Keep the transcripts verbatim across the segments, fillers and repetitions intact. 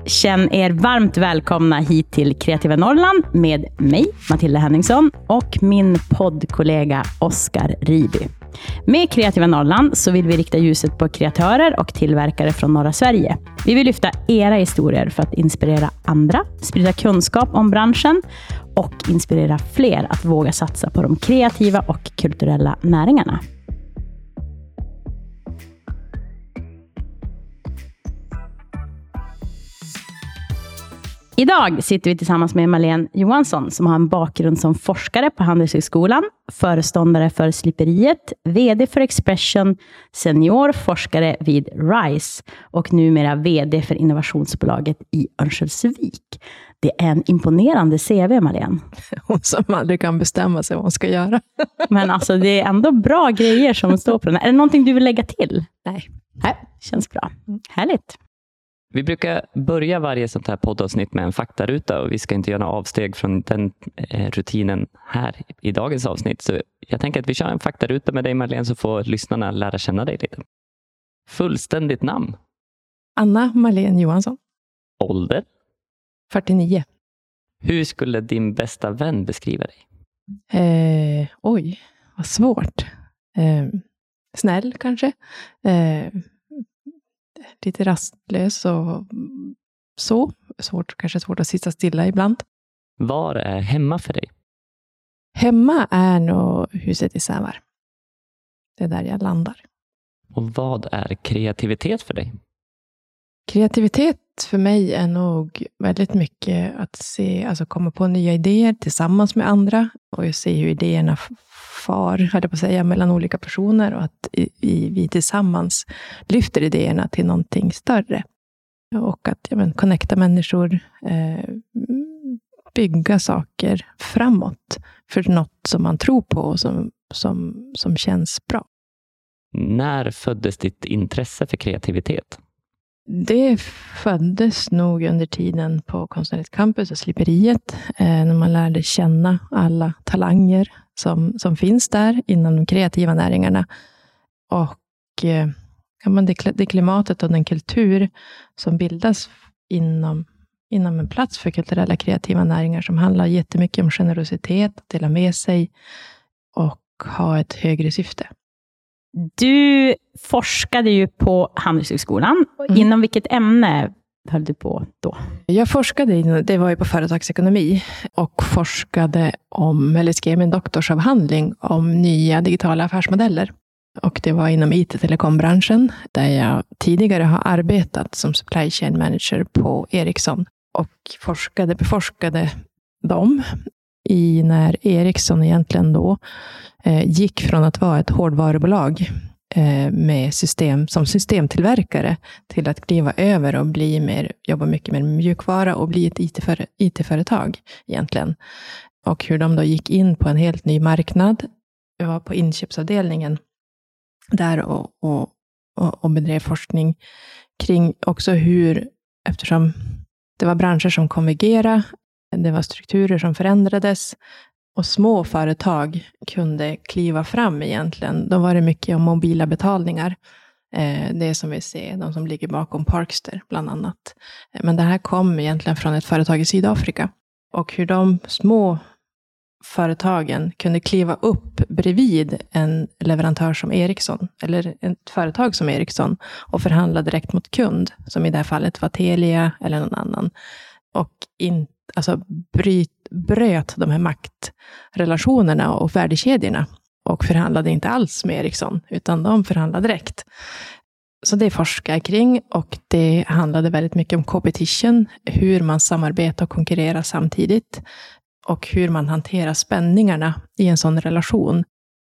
Känn er varmt välkomna hit till Kreativa Norrland med mig, Matilda Henningsson, och min poddkollega Oskar Riby. Med Kreativa Norrland så vill vi rikta ljuset på kreatörer och tillverkare från norra Sverige. Vi vill lyfta era historier för att inspirera andra, sprida kunskap om branschen och inspirera fler att våga satsa på de kreativa och kulturella näringarna. Idag sitter vi tillsammans med Malene Johansson som har en bakgrund som forskare på Handelshögskolan, föreståndare för Sliperiet, vd för Expression, senior forskare vid RISE och numera vd för innovationsbolaget i Örnsköldsvik. Det är en imponerande C V, Malene. Hon som aldrig kan bestämma sig vad hon ska göra. Men alltså det är ändå bra grejer som står på den. Är det någonting du vill lägga till? Nej. Nej, känns bra. Härligt. Vi brukar börja varje sånt här poddavsnitt med en faktaruta och vi ska inte göra några avsteg från den eh, rutinen här i dagens avsnitt. Så jag tänker att vi kör en faktaruta med dig, Malene, så får lyssnarna lära känna dig lite. Fullständigt namn? Anna Malene Johansson. Ålder? fyrtionio. Hur skulle din bästa vän beskriva dig? Eh, oj, vad svårt. Eh, snäll kanske. Eh, lite rastlös och så. Svårt, kanske svårt att sitta stilla ibland. Var är hemma för dig? Hemma är nog huset i Sävar. Det är där jag landar. Och vad är kreativitet för dig? Kreativitet för mig är nog väldigt mycket att se, alltså komma på nya idéer tillsammans med andra och se hur idéerna far, hade jag på att säga, mellan olika personer och att i, i, vi tillsammans lyfter idéerna till någonting större. Och att ja, men, connecta människor, eh, bygga saker framåt för något som man tror på och som, som, som känns bra. När föddes ditt intresse för kreativitet? Det föddes nog under tiden på Konstnärligt campus och Sliperiet. Eh, när man lärde känna alla talanger som, som finns där inom de kreativa näringarna. Och eh, ja, men det, det klimatet och den kultur som bildas inom, inom en plats för kulturella kreativa näringar som handlar jättemycket om generositet, att dela med sig och ha ett högre syfte. Du forskade ju på Handelshögskolan. Mm. Inom vilket ämne höll du på då? Jag forskade, det var ju på företagsekonomi, och forskade om, eller skrev en doktorsavhandling om nya digitala affärsmodeller. Och det var inom I T-telekombranschen, där jag tidigare har arbetat som supply chain manager på Ericsson. Och forskade, beforskade dem i när Ericsson egentligen då eh, gick från att vara ett hårdvarubolag eh, med system som systemtillverkare till att kliva över och bli mer, jobba mycket med mjukvara och bli ett I T-företag egentligen. Och hur de då gick in på en helt ny marknad. Jag var på inköpsavdelningen där och, och, och, och bedrev forskning kring också hur, eftersom det var branscher som konvergerade, det var strukturer som förändrades och små företag kunde kliva fram egentligen. Då var det mycket om mobila betalningar. Eh, det som vi ser, de som ligger bakom Parkster bland annat. Men det här kom egentligen från ett företag i Sydafrika. Och hur de små företagen kunde kliva upp bredvid en leverantör som Ericsson, eller ett företag som Ericsson, och förhandla direkt mot kund, som i det här fallet var Telia eller någon annan. Och inte Alltså bryt, bröt de här maktrelationerna och värdekedjorna och förhandlade inte alls med Ericsson, utan de förhandlade direkt. Så det forskar jag kring, och det handlade väldigt mycket om competition, hur man samarbetar och konkurrerar samtidigt och hur man hanterar spänningarna i en sån relation.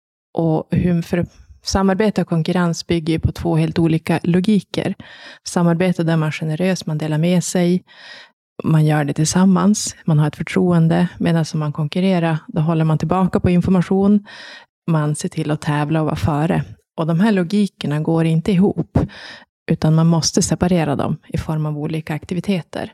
Och hur, för samarbete och konkurrens bygger på två helt olika logiker. Samarbete där man är generös, man delar med sig. Man gör det tillsammans, man har ett förtroende, medan som man konkurrerar, då håller man tillbaka på information, man ser till att tävla och vara före. Och de här logikerna går inte ihop, utan man måste separera dem i form av olika aktiviteter.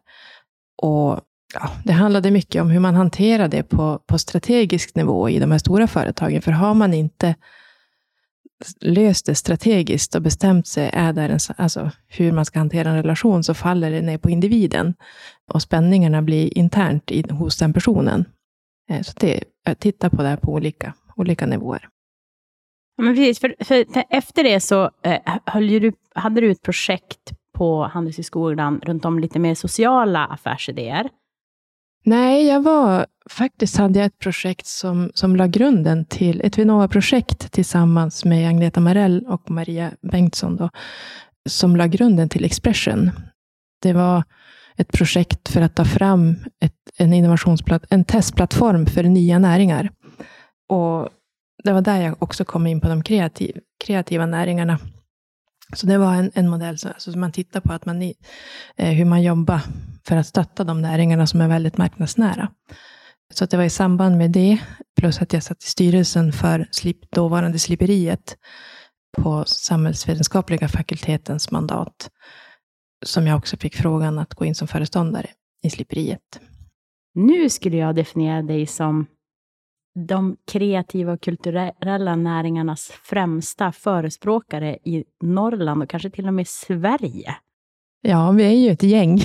Och ja, det handlade mycket om hur man hanterar det på, på strategisk nivå i de här stora företagen, för har man inte löst det strategiskt och bestämt sig är där en, alltså hur man ska hantera en relation, så faller det ner på individen. Och spänningarna blir internt i, hos den personen. Så det, titta på det här på olika, olika nivåer. Men precis, för, för efter det så eh, höll du, hade du ett projekt på Handelshögskolan runt om lite mer sociala affärsidéer. Nej, jag var faktiskt hade jag ett projekt som, som la grunden till ett Vinnova-projekt tillsammans med Agneta Marell och Maria Bengtsson då, som la grunden till Expression. Det var ett projekt för att ta fram ett, en innovationsplatt, en testplattform för nya näringar. Och det var där jag också kom in på de kreativ, kreativa näringarna. Så det var en, en modell som alltså man tittar på att man, eh, hur man jobbar för att stötta de näringarna som är väldigt marknadsnära. Så att det var i samband med det, plus att jag satt i styrelsen för slip, dåvarande sliperiet på samhällsvetenskapliga fakultetens mandat, som jag också fick frågan att gå in som föreståndare i sliperiet. Nu skulle jag definiera dig som de kreativa och kulturella näringarnas främsta förespråkare i Norrland och kanske till och med Sverige. Ja, vi är ju ett gäng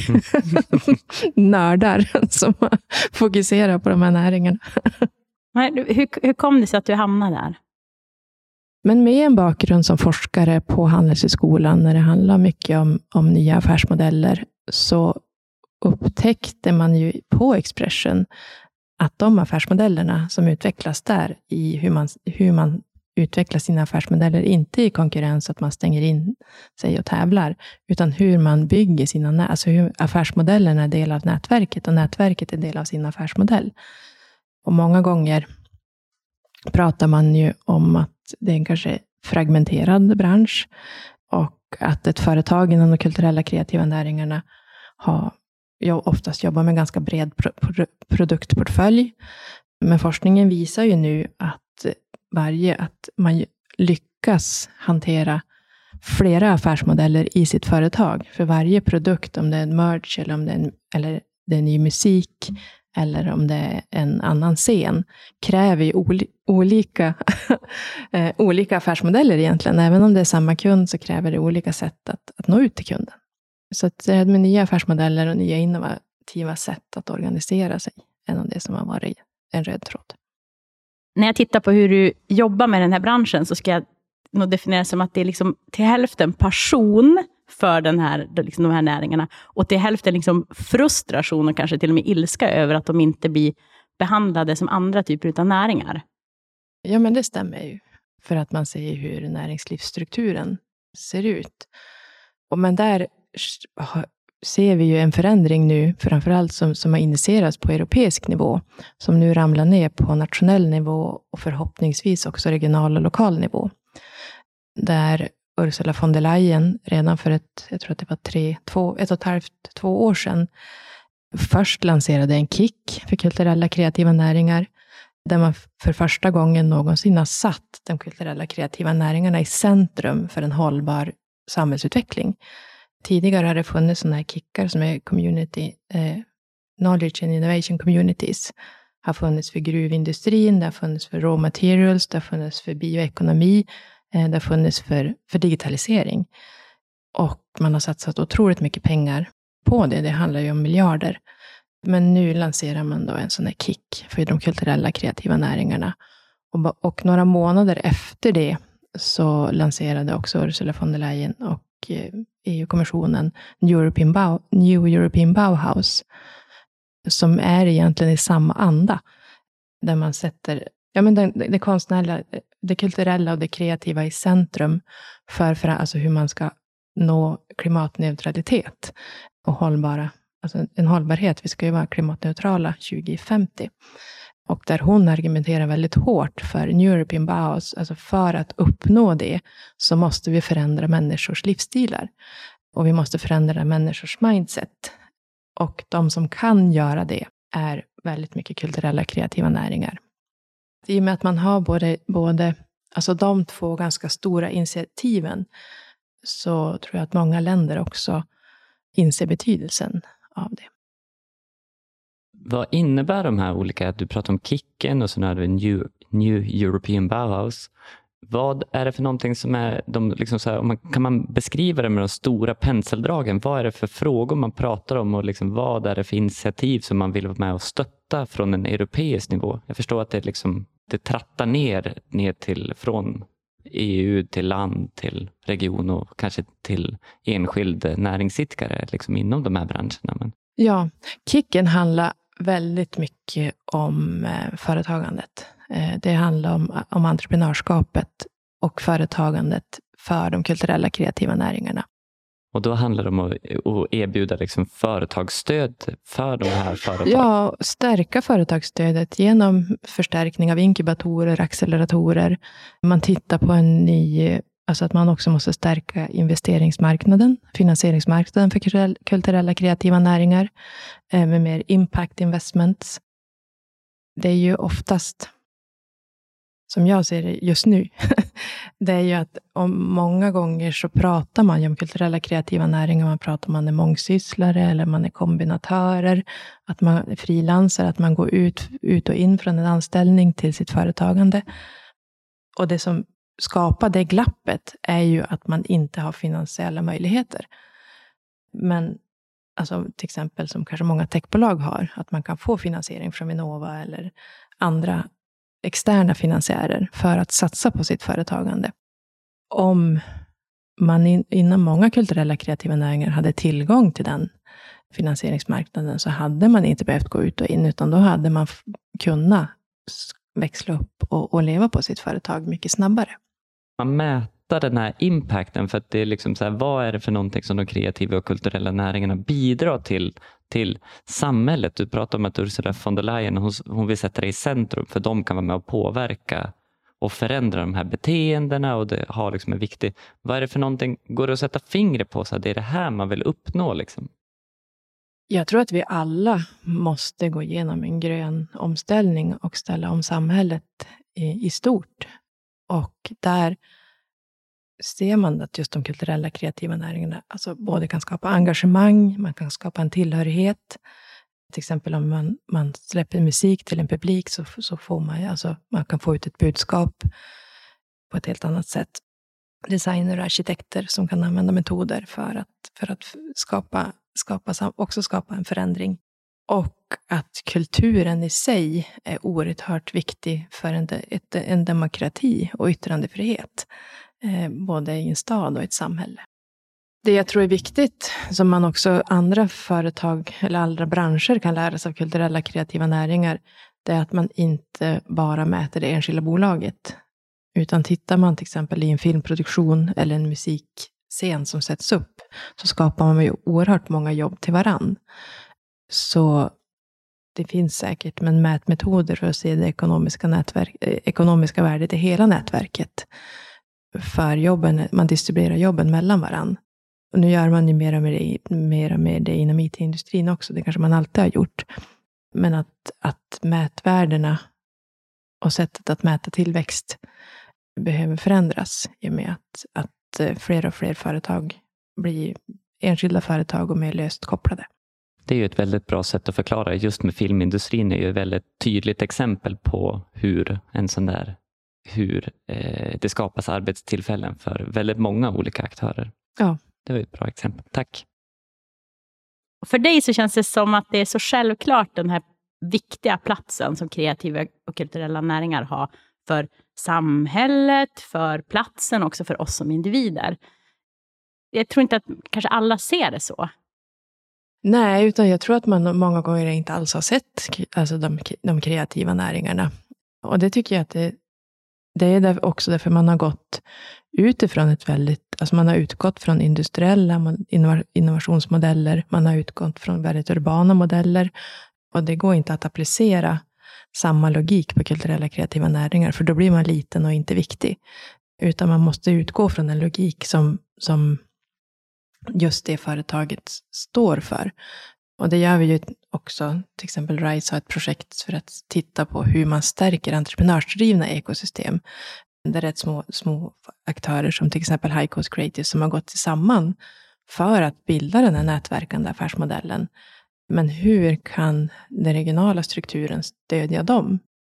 nördar som fokuserar på de här näringarna. hur, hur kom det sig att du hamnade där? Men med en bakgrund som forskare på Handelshögskolan, när det handlar mycket om, om nya affärsmodeller, så upptäckte man ju på Expression att de affärsmodellerna som utvecklas där, i hur man, hur man utvecklar sina affärsmodeller, inte i konkurrens att man stänger in sig och tävlar, utan hur man bygger sina, alltså hur affärsmodellerna är del av nätverket och nätverket är del av sin affärsmodell. Och många gånger pratar man ju om att det är en kanske fragmenterad bransch och att ett företag inom de kulturella kreativa näringarna har jag oftast jobbar med ganska bred pro- pro- produktportfölj. Men forskningen visar ju nu att varje att man lyckas hantera flera affärsmodeller i sitt företag. För varje produkt, om det är en merch eller om det är, en, eller det är ny musik eller om det är en annan scen, kräver ju oli- olika, olika affärsmodeller egentligen. Även om det är samma kund så kräver det olika sätt att, att nå ut till kunden. Så att det är med nya affärsmodeller och nya innovativa sätt att organisera sig än om det som har varit en röd tråd. När jag tittar på hur du jobbar med den här branschen så ska jag nog definiera som att det är liksom till hälften passion för den här, liksom de här näringarna och till hälften liksom frustration och kanske till och med ilska över att de inte blir behandlade som andra typer av näringar. Ja, men det stämmer ju. För att man ser hur näringslivsstrukturen ser ut. Och men där ser vi ju en förändring nu, framförallt som, som har initierats på europeisk nivå, som nu ramlar ner på nationell nivå och förhoppningsvis också regional och lokal nivå. Där Ursula von der Leyen redan för ett, jag tror att det var tre, två, ett och ett halvt, två år sedan, först lanserade en kick för kulturella kreativa näringar, där man för första gången någonsin har satt de kulturella kreativa näringarna i centrum för en hållbar samhällsutveckling. Tidigare har det funnits sådana här kickar som är community, eh, knowledge and innovation communities. Har funnits för gruvindustrin, det har funnits för raw materials, det har funnits för bioekonomi, eh, det har funnits för, för digitalisering. Och man har satsat otroligt mycket pengar på det, det handlar ju om miljarder. Men nu lanserar man då en sån här kick för de kulturella kreativa näringarna. Och, och några månader efter det så lanserade också Ursula von der Leyen och E U-kommissionen European Bau, New European Bauhaus, som är egentligen i samma anda, där man sätter ja, men det, det konstnärliga, det kulturella och det kreativa i centrum för, för alltså hur man ska nå klimatneutralitet och hållbara, alltså en hållbarhet. Vi ska ju vara klimatneutrala tjugo femtio. Och där hon argumenterar väldigt hårt för New European Bauhaus, alltså för att uppnå det så måste vi förändra människors livsstilar. Och vi måste förändra människors mindset. Och de som kan göra det är väldigt mycket kulturella kreativa näringar. I och med att man har både, både alltså de två ganska stora initiativen, så tror jag att många länder också inser betydelsen av det. Vad innebär de här olika, du pratar om kicken och så hade vi New, New European Bauhaus. Vad är det för någonting som är, de, liksom så här, om man, kan man beskriva det med de stora penseldragen? Vad är det för frågor man pratar om och liksom, vad är det för initiativ som man vill vara med och stötta från en europeisk nivå? Jag förstår att det, liksom, det trattar ner, ner till, från E U till land, till region och kanske till enskild näringsidkare liksom, inom de här branscherna. Men... Ja, Kicken handlar väldigt mycket om eh, företagandet. Eh, det handlar om, om entreprenörskapet och företagandet för de kulturella kreativa näringarna. Och då handlar det om att, att erbjuda liksom företagsstöd för de här företagen? Ja, stärka företagsstödet genom förstärkning av inkubatorer, acceleratorer. Man tittar på en ny, alltså att man också måste stärka investeringsmarknaden, finansieringsmarknaden för kulturella kreativa näringar med mer impact investments. Det är ju oftast, som jag ser det just nu, det är ju att om många gånger så pratar man ju om kulturella kreativa näringar, man pratar om man är mångsysslare eller man är kombinatörer, att man är frilansare, att man går ut, ut och in från en anställning till sitt företagande. Och det som skapar det glappet är ju att man inte har finansiella möjligheter. Men alltså till exempel som kanske många techbolag har, att man kan få finansiering från Vinnova eller andra externa finansiärer för att satsa på sitt företagande. Om man in, inom många kulturella kreativa näringar hade tillgång till den finansieringsmarknaden så hade man inte behövt gå ut och in, utan då hade man f- kunnat växla upp och, och leva på sitt företag mycket snabbare. Man mäter den här impacten, för att det är liksom så här, vad är det för någonting som de kreativa och kulturella näringarna bidrar till till samhället? Du pratar om att Ursula von der Leyen, hon, hon vill sätta det i centrum, för de kan vara med och påverka och förändra de här beteendena, och det har liksom en viktig, vad är det för någonting, går det att sätta fingret på så att det är det här man vill uppnå liksom? Jag tror att vi alla måste gå igenom en grön omställning och ställa om samhället i, i stort. Och där ser man att just de kulturella kreativa näringarna alltså både kan skapa engagemang, man kan skapa en tillhörighet. Till exempel om man, man släpper musik till en publik så, så får man, alltså, man kan få ut ett budskap på ett helt annat sätt. Designer och arkitekter som kan använda metoder för att, för att skapa, skapa, också skapa en förändring. Och att kulturen i sig är oerhört viktig för en, ett, en demokrati och yttrandefrihet. Eh, både i en stad och ett samhälle. Det jag tror är viktigt, som man också andra företag eller andra branscher kan lära sig av kulturella kreativa näringar, det är att man inte bara mäter det enskilda bolaget. Utan tittar man till exempel i en filmproduktion eller en musikscen som sätts upp, så skapar man ju oerhört många jobb till varann. Så det finns säkert men mätmetoder för att se det ekonomiska, nätverk, ekonomiska värdet i hela nätverket. För jobben, man distribuerar jobben mellan varann. Och nu gör man ju mer och mer, mer, och mer det inom I T-industrin också. Det kanske man alltid har gjort. Men att, att mätvärdena och sättet att mäta tillväxt behöver förändras i och med att, att fler och fler företag blir enskilda företag och mer löst kopplade. Det är ju ett väldigt bra sätt att förklara. Just med filmindustrin är ju ett väldigt tydligt exempel på hur en sån där hur eh, det skapas arbetstillfällen för väldigt många olika aktörer. Ja. Det var ett bra exempel. Tack. För dig så känns det som att det är så självklart den här viktiga platsen som kreativa och kulturella näringar har för samhället, för platsen och också för oss som individer. Jag tror inte att kanske alla ser det så. Nej, utan jag tror att man många gånger inte alls har sett alltså de, de kreativa näringarna. Och det tycker jag att det Det är där också därför man har gått utifrån ett väldigt, alltså man har utgått från industriella innovationsmodeller, man har utgått från väldigt urbana modeller, och det går inte att applicera samma logik på kulturella kreativa näringar, för då blir man liten och inte viktig, utan man måste utgå från en logik som, som just det företaget står för. Och det gör vi ju också, till exempel RISE har ett projekt för att titta på hur man stärker entreprenörsdrivna ekosystem. Det är rätt små, små aktörer som till exempel High Coast Creative som har gått samman för att bilda den här nätverkande affärsmodellen. Men hur kan den regionala strukturen stödja dem?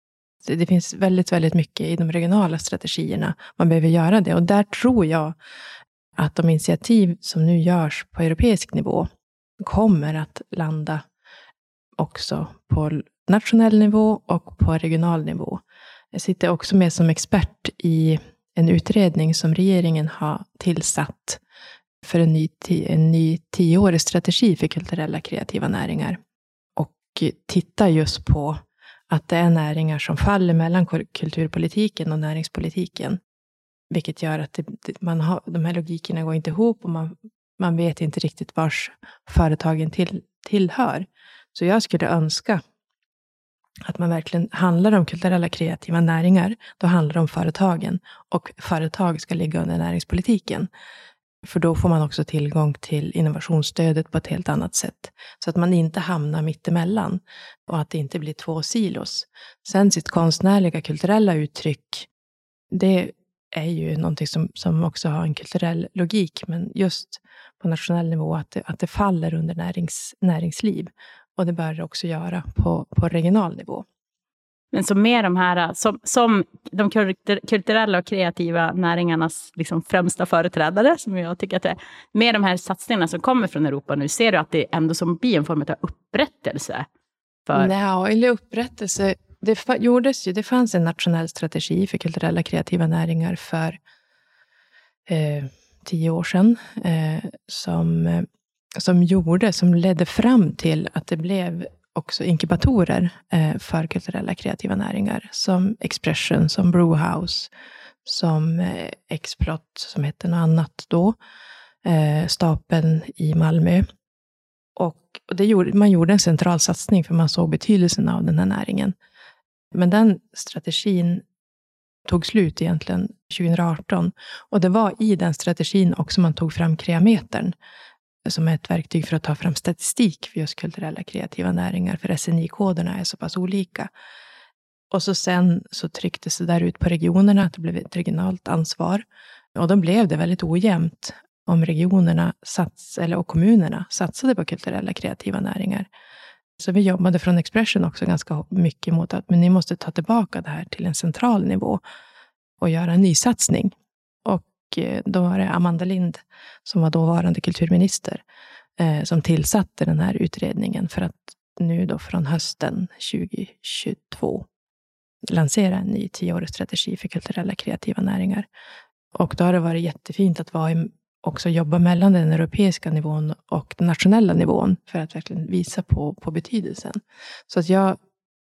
det finns väldigt, väldigt mycket i de regionala strategierna. Man behöver göra det. Och där tror jag att de initiativ som nu görs på europeisk nivå kommer att landa också på nationell nivå och på regional nivå. Jag sitter också med som expert i en utredning som regeringen har tillsatt för en ny, en ny tioårig strategi för kulturella kreativa näringar. Och tittar just på att det är näringar som faller mellan kulturpolitiken och näringspolitiken. Vilket gör att det, man har, de här logikerna går inte ihop och man, man vet inte riktigt vars företagen till, tillhör. Så jag skulle önska att man verkligen handlar om kulturella kreativa näringar. Då handlar det om företagen. Och företag ska ligga under näringspolitiken. För då får man också tillgång till innovationsstödet på ett helt annat sätt. Så att man inte hamnar mittemellan. Och att det inte blir två silos. Sen sitt konstnärliga, kulturella uttryck. Det är ju någonting som, som också har en kulturell logik. Men just på nationell nivå att det, att det faller under närings, näringsliv. Och det bör det också göra på, på regional nivå. Men som med de här, som, som de kulturella och kreativa näringarnas liksom främsta företrädare, som jag tycker att det är, med de här satsningarna som kommer från Europa nu, ser du att det ändå som blir en form av upprättelse? För... Nej, eller upprättelse, det fa- gjordes ju, det fanns en nationell strategi för kulturella kreativa näringar för eh, tio år sedan, eh, som... som gjorde, som ledde fram till att det blev också inkubatorer eh, för kulturella kreativa näringar. Som Expression, som Brewhouse, som eh, Explot, som hette något annat då. Eh, Stapeln i Malmö. Och, och det gjorde, man gjorde en central satsning för man såg betydelsen av den här näringen. Men den strategin tog slut egentligen tjugo arton. Och det var i den strategin också man tog fram Kreametern. Som är ett verktyg för att ta fram statistik för just kulturella kreativa näringar. För S N I-koderna är så pass olika. Och så sen så trycktes det där ut på regionerna att det blev ett regionalt ansvar. Och då blev det väldigt ojämnt om regionerna sats, eller, och kommunerna satsade på kulturella kreativa näringar. Så vi jobbade från Expression också ganska mycket mot att men ni måste ta tillbaka det här till en central nivå. Och göra en ny satsning. Och då var det Amanda Lind som var dåvarande kulturminister eh, som tillsatte den här utredningen för att nu då från hösten tjugo tjugotvå lansera en ny tioårig strategi för kulturella kreativa näringar. Och då har det varit jättefint att vara i, också jobba mellan den europeiska nivån och den nationella nivån för att verkligen visa på, på betydelsen. Så att jag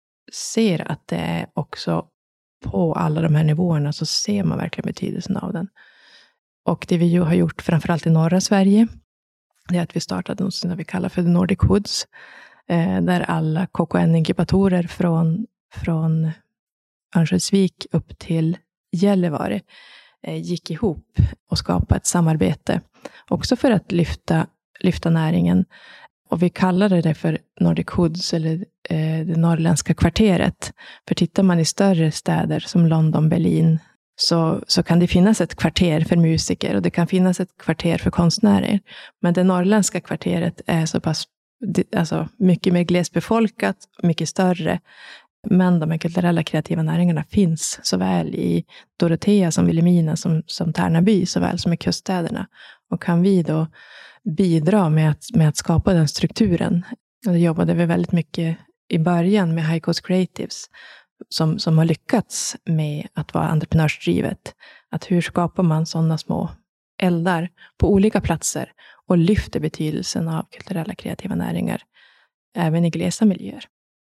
ser att det är också på alla de här nivåerna så ser man verkligen betydelsen av den. Och det vi ju har gjort framförallt i norra Sverige, det är att vi startade något som vi kallar för The Nordic Hoods. Eh, där alla K K N-inkubatorer från, från Örnsköldsvik upp till Gällivare eh, gick ihop och skapade ett samarbete. Också för att lyfta, lyfta näringen. Och vi kallade det för Nordic Hoods eller eh, det norrländska kvarteret. För tittar man i större städer som London, Berlin, Så, så kan det finnas ett kvarter för musiker och det kan finnas ett kvarter för konstnärer. Men det norrländska kvarteret är så pass alltså, mycket mer glesbefolkat, mycket större. Men de här kulturella kreativa näringarna finns såväl i Dorotea som Vilhelmina som, som Tärnaby, såväl som i kuststäderna. Och kan vi då bidra med att, med att skapa den strukturen. Och det jobbade vi väldigt mycket i början med High Coast Creatives. Som, som har lyckats med att vara entreprenörsdrivet. Att hur skapar man sådana små eldar på olika platser och lyfter betydelsen av kulturella kreativa näringar även i glesa miljöer.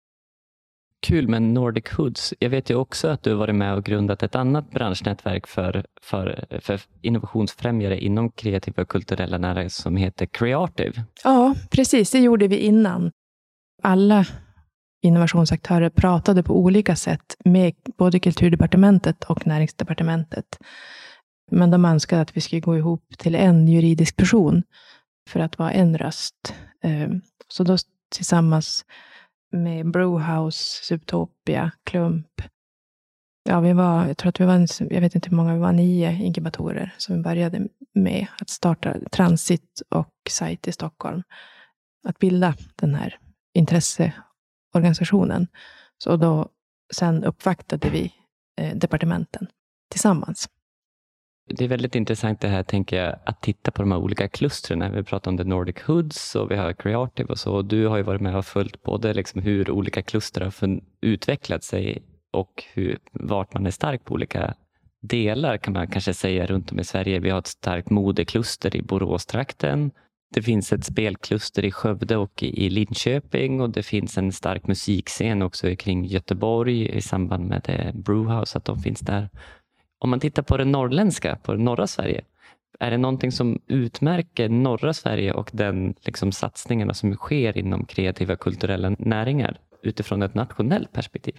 Kul med Nordic Hoods. Jag vet ju också att du har varit med och grundat ett annat branschnätverk för, för, för innovationsfrämjare inom kreativa och kulturella näringar som heter Creative. Ja, precis. Det gjorde vi innan. Alla innovationsaktörer pratade på olika sätt med både Kulturdepartementet och Näringsdepartementet. Men de önskade att vi skulle gå ihop till en juridisk person för att vara en röst. Så då tillsammans med Brewhouse, Subtopia, Klump. Ja, vi var, jag tror att vi var, jag vet inte hur många vi var, nio inkubatorer som vi började med att starta Transit och Site i Stockholm. Att bilda den här intresseorganisationen. Så då sen uppvaktade vi eh, departementen tillsammans. Det är väldigt intressant det här, tänker jag, att titta på de här olika klustren. Vi pratar om The Nordic Hoods och vi har Creative och så. Du har ju varit med och följt både liksom hur olika kluster har utvecklat sig och hur, vart man är stark på olika delar, kan man kanske säga, runt om i Sverige. Vi har ett starkt modekluster i Boråstrakten. Det finns ett spelkluster i Skövde och i Linköping, och det finns en stark musikscen också kring Göteborg i samband med det Brewhouse, att de finns där. Om man tittar på det norrländska, på det norra Sverige, är det någonting som utmärker norra Sverige och den liksom satsningarna som sker inom kreativa kulturella näringar utifrån ett nationellt perspektiv?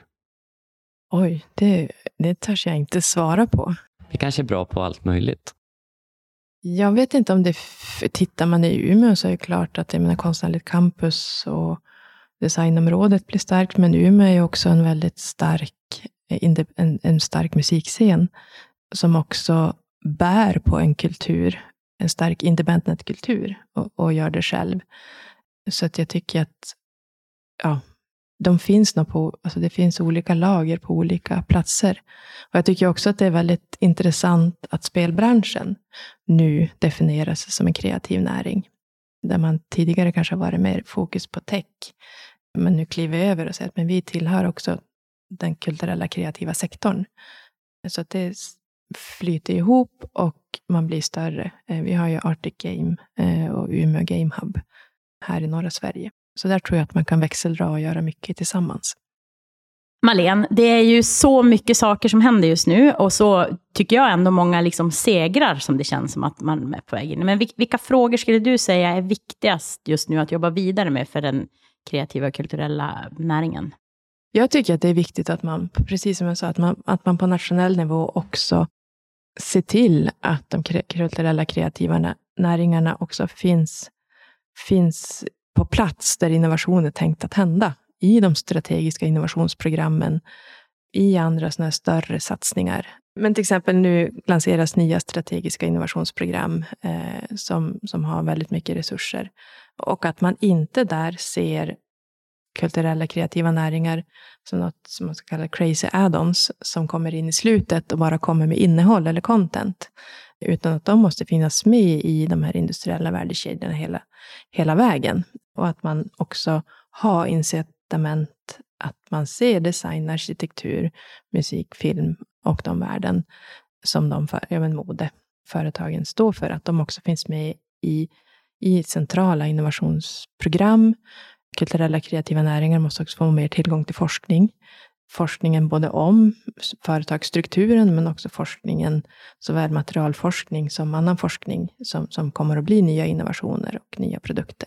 Oj, det, det törs jag inte svara på. Vi kanske är bra på allt möjligt. Jag vet inte om det, tittar man i Umeå så är det klart att det är konstnärligt campus och designområdet blir starkt, men Umeå är också en väldigt stark, en, en stark musikscen som också bär på en kultur, en stark independent kultur och, och gör det själv. Så att jag tycker att ja, de finns nog på, alltså det finns olika lager på olika platser. Och jag tycker också att det är väldigt intressant att spelbranschen nu definieras som en kreativ näring. Där man tidigare kanske har varit mer fokus på tech. Men nu kliver vi över och säger att men vi tillhör också den kulturella kreativa sektorn. Så att det flyter ihop och man blir större. Vi har ju Arctic Game och Umeå Game Hub här i norra Sverige. Så där tror jag att man kan växeldra och göra mycket tillsammans. Marlene, det är ju så mycket saker som händer just nu. Och så tycker jag ändå många liksom segrar som det känns som att man är på väg in. Men vilka frågor skulle du säga är viktigast just nu att jobba vidare med för den kreativa och kulturella näringen? Jag tycker att det är viktigt att man, precis som jag sa, att man, att man på nationell nivå också ser till att de kulturella kreativa näringarna också finns, finns på plats där innovation är tänkt att hända. I de strategiska innovationsprogrammen, i andra sådana här större satsningar. Men till exempel nu lanseras nya strategiska innovationsprogram eh, som, som har väldigt mycket resurser. Och att man inte där ser kulturella kreativa näringar som något som man ska kalla crazy add-ons som kommer in i slutet och bara kommer med innehåll eller content. Utan att de måste finnas med i de här industriella värdekedjorna hela, hela vägen. Och att man också har incitament att man ser design, arkitektur, musik, film och de värden som de för, ja, men modeföretagen står för. Att de också finns med i, i centrala innovationsprogram. Kulturella kreativa näringar måste också få mer tillgång till forskning. Forskningen både om företagsstrukturen men också forskningen, såväl materialforskning som annan forskning som, som kommer att bli nya innovationer och nya produkter.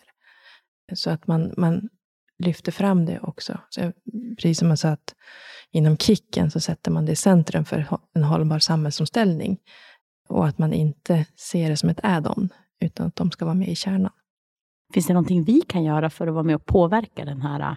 Så att man, man lyfter fram det också. Så precis som man sa att inom Kicken så sätter man det i centrum för en hållbar samhällsomställning. Och att man inte ser det som ett add-on utan att de ska vara med i kärnan. Finns det någonting vi kan göra för att vara med och påverka den här?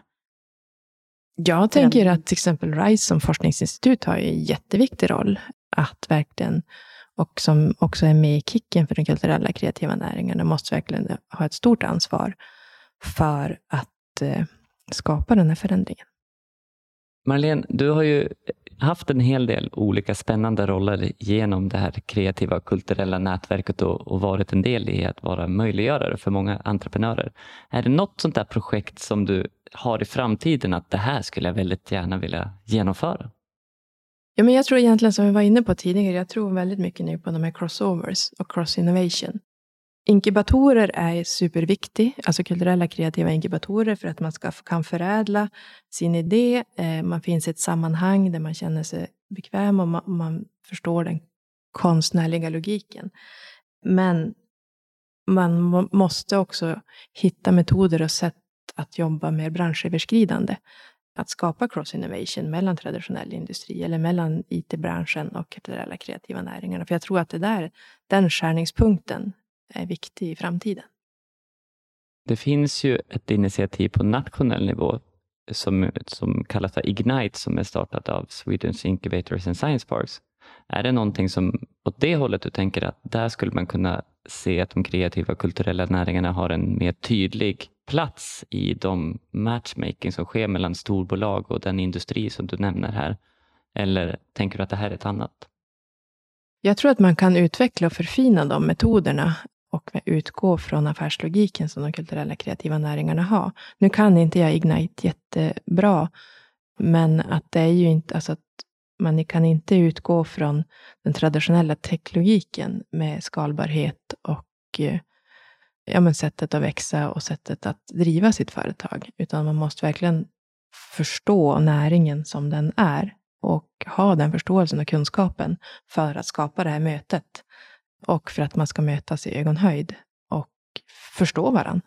Jag tänker att till exempel RISE som forskningsinstitut har en jätteviktig roll att verkligen, och som också är med i Kicken för den kulturella kreativa näringen, måste verkligen ha ett stort ansvar för att eh, skapa den här förändringen. Marlene, du har ju haft en hel del olika spännande roller genom det här kreativa kulturella nätverket och, och varit en del i att vara möjliggörare för många entreprenörer. Är det något sånt där projekt som du har i framtiden att det här skulle jag väldigt gärna vilja genomföra? Ja, men jag tror egentligen som vi var inne på tidigare, jag tror väldigt mycket nu på de här crossovers och cross-innovation. Inkubatorer är superviktigt, alltså kulturella kreativa inkubatorer för att man ska, kan förädla sin idé. Eh, man finns i ett sammanhang där man känner sig bekväm och man, man förstår den konstnärliga logiken. Men man må, måste också hitta metoder och sätt att jobba mer branschöverskridande. Att skapa cross-innovation mellan traditionell industri eller mellan I T-branschen och kulturella kreativa näringarna. För jag tror att det där, den skärningspunkten är viktig i framtiden. Det finns ju ett initiativ på nationell nivå som, som kallas för Ignite, som är startat av Swedish Incubators and Science Parks. Är det någonting som åt det hållet du tänker att där skulle man kunna se att de kreativa kulturella näringarna har en mer tydlig plats i de matchmaking som sker mellan storbolag och den industri som du nämner här? Eller tänker du att det här är ett annat? Jag tror att man kan utveckla och förfina de metoderna och utgå från affärslogiken som de kulturella kreativa näringarna har. Nu kan inte jag Ignite jättebra, men att det är ju inte, alltså att man kan inte utgå från den traditionella techlogiken med skalbarhet och ja, men sättet att växa och sättet att driva sitt företag. Utan man måste verkligen förstå näringen som den är och ha den förståelsen och kunskapen för att skapa det här mötet. Och för att man ska mötas i ögonhöjd och förstå varandra.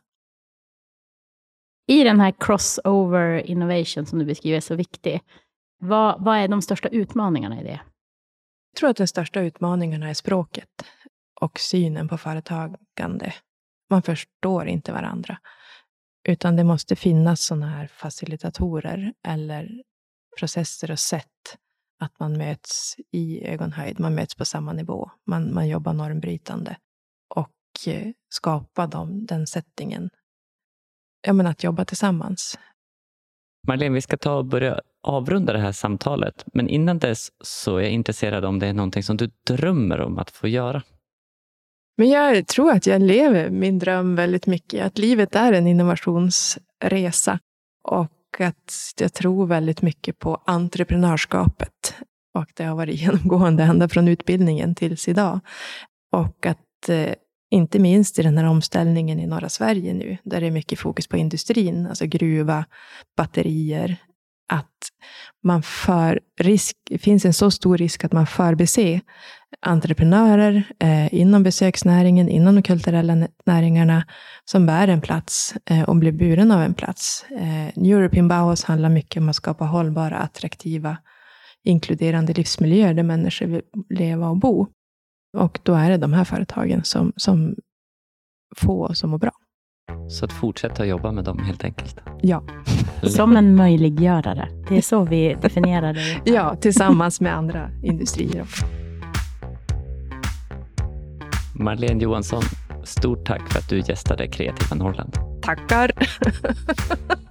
I den här crossover innovation som du beskriver är så viktig. Vad, vad är de största utmaningarna i det? Jag tror att den största utmaningarna är språket och synen på företagande. Man förstår inte varandra. Utan det måste finnas sådana här facilitatorer eller processer och sätt att man möts i ögonhöjd. Man möts på samma nivå. Man, man jobbar normbrytande. Och eh, skapa dem, den settingen. Ja, men att jobba tillsammans. Marlene, vi ska ta och börja avrunda det här samtalet. Men innan dess så är jag intresserad om det är någonting som du drömmer om att få göra. Men jag tror att jag lever min dröm väldigt mycket. Att livet är en innovationsresa. Och att jag tror väldigt mycket på entreprenörskapet. Och det har varit genomgående ända från utbildningen tills idag. Och att eh, inte minst i den här omställningen i norra Sverige nu. Där det är mycket fokus på industrin. Alltså gruva, batterier. Att man för risk, det finns en så stor risk att man förbiser entreprenörer eh, inom besöksnäringen, inom de kulturella näringarna som bär en plats eh, och blir buren av en plats. Eh, New European Bauhaus handlar mycket om att skapa hållbara, attraktiva, inkluderande livsmiljöer där människor vill leva och bo. Och då är det de här företagen som, som får oss att må bra. Så att fortsätta jobba med dem helt enkelt. Ja. Som en möjliggörare. Det är så vi definierar det. Ja, tillsammans med andra industrier också. Marlene Johansson, stort tack för att du gästade Kreativa Norrland. Tackar!